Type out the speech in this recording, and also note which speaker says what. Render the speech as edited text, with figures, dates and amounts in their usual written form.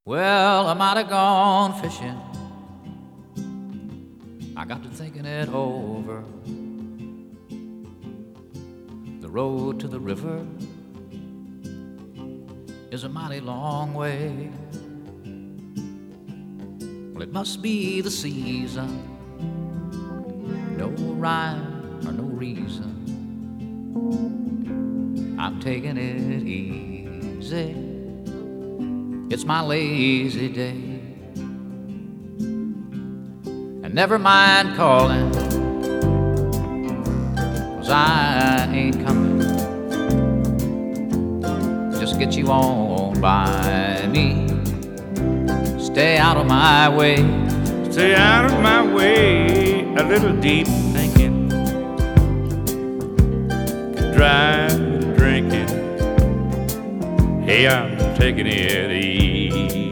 Speaker 1: Well, I might have gone fishing. I got to thinking it over. The road to the river is a mighty long way. Well, it must be the season. No rhyme or no reason. I'm taking it easy. It's my lazy day. And never mind calling, 'cause I ain't coming. Just get you on by me. Stay out of my way.
Speaker 2: Stay out of my way. A little deep thinking can drive me to drinking. Hey, I'm taking it easy.